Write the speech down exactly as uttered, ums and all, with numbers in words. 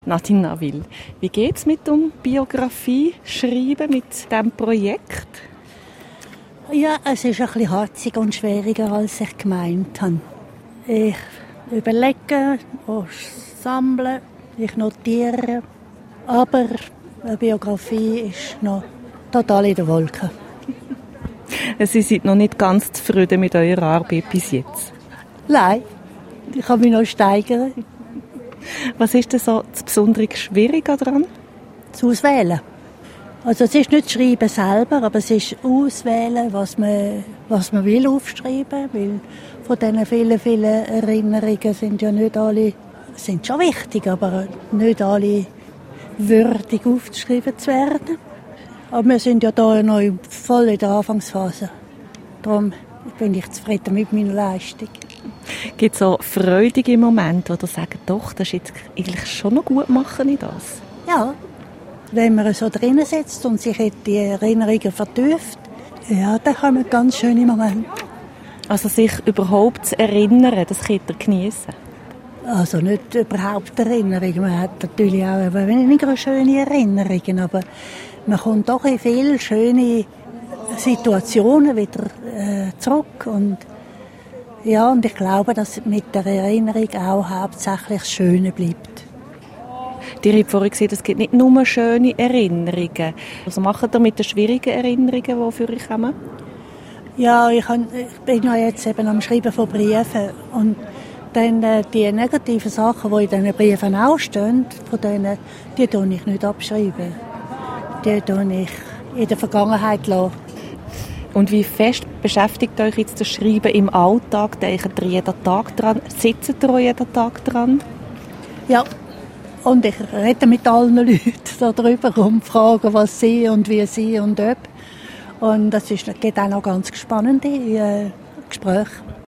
Nadine Naville, wie geht es mit dem Biografie schreiben, mit diesem Projekt? Ja, es ist ein bisschen harziger und schwieriger, als ich gemeint habe. Ich überlege, ich sammle, ich notiere, aber eine Biografie ist noch total in den Wolken. Sie sind noch nicht ganz zufrieden mit eurer Arbeit bis jetzt? Nein, ich kann mich noch steigern. Was ist denn so das Besondere Schwierige daran? Das Auswählen. Also es ist nicht das Schreiben selber, aber es ist Auswählen, was man, was man will aufschreiben, weil von diesen vielen, vielen Erinnerungen sind ja nicht alle, sind schon wichtig, aber nicht alle würdig aufgeschrieben zu werden. Aber wir sind ja da noch voll in der Anfangsphase. Darum bin ich zufrieden mit meiner Leistung. Gibt es so freudige Momente, wo du sagst, doch, das ist jetzt eigentlich schon noch gut machen in das? Ja, wenn man so drinnen sitzt und sich in die Erinnerungen vertieft, ja, dann kann man ganz schöne Momente. Also sich überhaupt zu erinnern, das könnt ihr geniessen? Also nicht überhaupt Erinnerungen. Man hat natürlich auch weniger schöne Erinnerungen, aber man kommt doch in viele schöne Situationen wieder äh, zurück. Und, ja, und ich glaube, dass mit der Erinnerung auch hauptsächlich das Schöne bleibt. Ihr habt vorhin gesehen, es gibt nicht nur schöne Erinnerungen. Was macht ihr mit den schwierigen Erinnerungen, die für euch kommen? Ja, ich, kann, ich bin ja jetzt eben am Schreiben von Briefen. Und dann äh, die negativen Sachen, die in diesen Briefen auch stehen, von denen, die tue ich nicht abschreiben. Die tue ich in der Vergangenheit lassen. Und wie fest beschäftigt euch jetzt das Schreiben im Alltag? Denkt ihr jeden Tag dran? Sitzt ihr jeden Tag dran? Ja, und ich rede mit allen Leuten darüber und frage, was sie und wie sie und ob. Und das ist, geht auch noch ganz spannende äh, Gespräche.